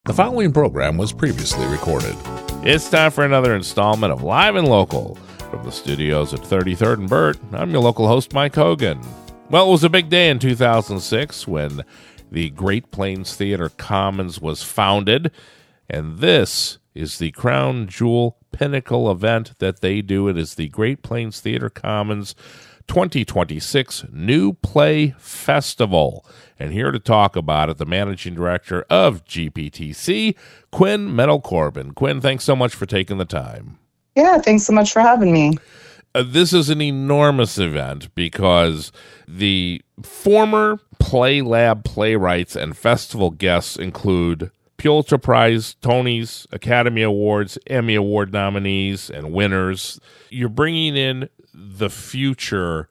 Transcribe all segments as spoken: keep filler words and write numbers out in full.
The following program was previously recorded. It's time for another installment of Live and Local from the studios at thirty-third and Burt. I'm your local host, Mike Hogan. Well, it was a big day in two thousand six when the Great Plains Theater Commons was founded, and this is the crown jewel pinnacle event that they do. It is the Great Plains Theater Commons twenty twenty-six New Play Festival. And here to talk about it, the managing director of G P T C, Quinn Meadle-Corbin. Quinn, thanks so much for taking the time. Yeah, thanks so much for having me. Uh, this is an enormous event because the former Play Lab playwrights and festival guests include Pulitzer Prize, Tonys, Academy Awards, Emmy Award nominees, and winners. You're bringing in the future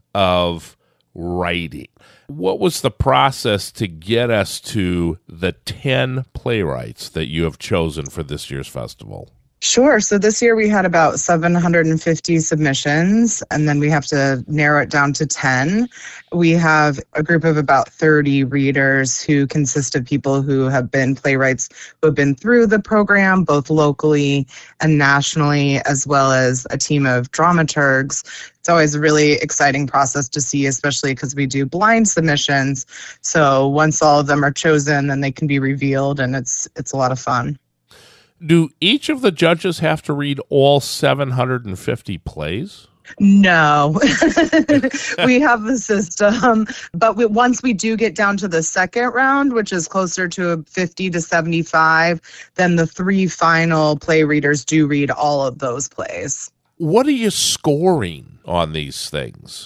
of writing. What was the process to get us to the ten playwrights that you have chosen for this year's festival? Sure. So this year we had about seven hundred fifty submissions, and then we have to narrow it down to ten. We have a group of about thirty readers who consist of people who have been playwrights who have been through the program, both locally and nationally, as well as a team of dramaturgs. It's always a really exciting process to see, especially because we do blind submissions. So once all of them are chosen, then they can be revealed, and it's it's a lot of fun. Do each of the judges have to read all seven hundred fifty plays? No. We have the system, but we, once we do get down to the second round, which is closer to fifty to seventy-five, then the three final play readers do read all of those plays. What are you scoring on these things?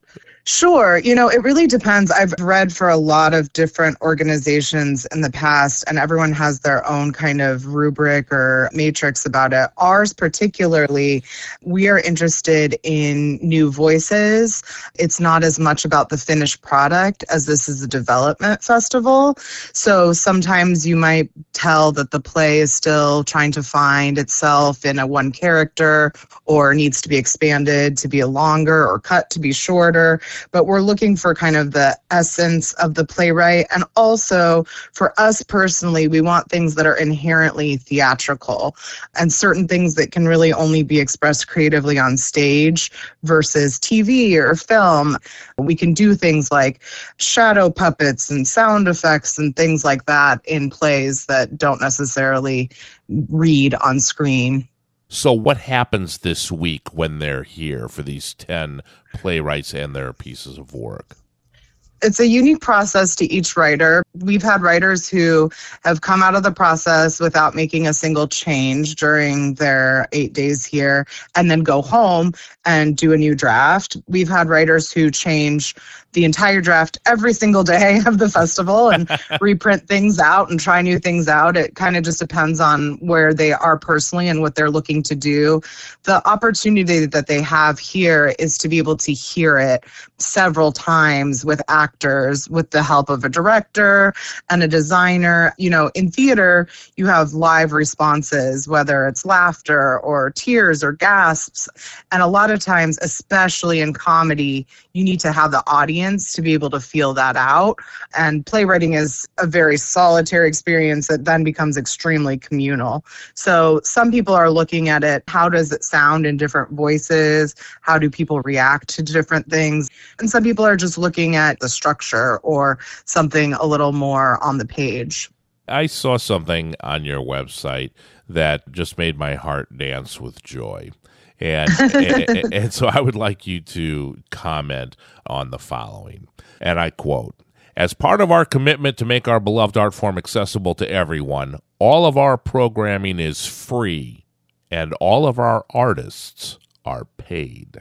Sure. You know, it really depends. I've read for a lot of different organizations in the past, and everyone has their own kind of rubric or matrix about it. Ours particularly, we are interested in new voices. It's not as much about the finished product as this is a development festival. So sometimes you might tell that the play is still trying to find itself in a one character or needs to be expanded to be a longer or cut to be shorter. But we're looking for kind of the essence of the playwright. And also, for us personally, we want things that are inherently theatrical and certain things that can really only be expressed creatively on stage versus T V or film. We can do things like shadow puppets and sound effects and things like that in plays that don't necessarily read on screen. So what happens this week when they're here for these ten playwrights and their pieces of work? It's a unique process to each writer. We've had writers who have come out of the process without making a single change during their eight days here and then go home and do a new draft. We've had writers who change the entire draft every single day of the festival and reprint things out and try new things out. It kind of just depends on where they are personally and what they're looking to do. The opportunity that they have here is to be able to hear it several times with actors, with the help of a director and a designer. You know, in theater, you have live responses, whether it's laughter or tears or gasps. And a lot of times, especially in comedy, you need to have the audience to be able to feel that out. And playwriting is a very solitary experience that then becomes extremely communal. So some people are looking at it, how does it sound in different voices? How do people react to different things? And some people are just looking at the structure or something a little more on the page. I saw something on your website that just made my heart dance with joy. And, and and so I would like you to comment on the following. And I quote, "As part of our commitment to make our beloved art form accessible to everyone, all of our programming is free and all of our artists are paid."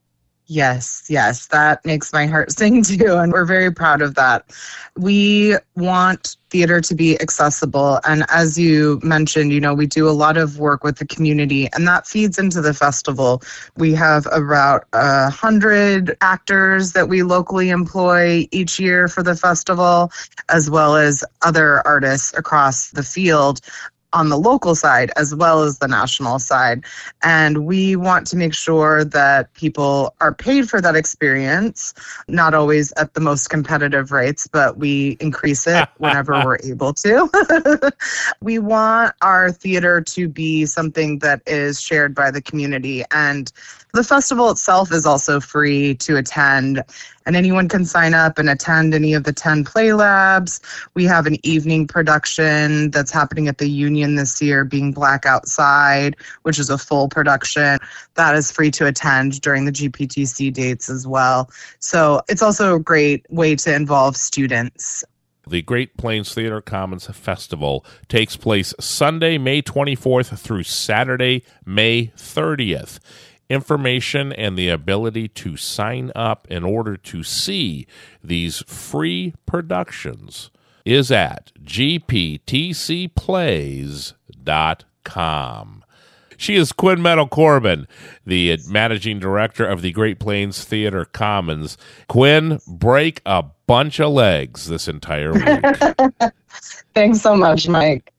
Yes, yes, that makes my heart sing too, and we're very proud of that. We want theater to be accessible, and as you mentioned, you know, we do a lot of work with the community, and that feeds into the festival. We have about a hundred actors that we locally employ each year for the festival, as well as other artists across the field. on the local side as well as the national side. And we want to make sure that people are paid for that experience, not always at the most competitive rates, but we increase it whenever we're able to. We want our theater to be something that is shared by the community. And the festival itself is also free to attend, and anyone can sign up and attend any of the ten play labs. We have an evening production that's happening at the Union this year, Being Black Outside, which is a full production. That is free to attend during the G P T C dates as well. So it's also a great way to involve students. The Great Plains Theater Commons Festival takes place Sunday, May twenty-fourth through Saturday, May thirtieth. Information and the ability to sign up in order to see these free productions is at g p t c plays dot com. She is Quinn Meadow-Corbin, the managing director of the Great Plains Theater Commons. Quinn, break a bunch of legs this entire week. Thanks so much, Mike.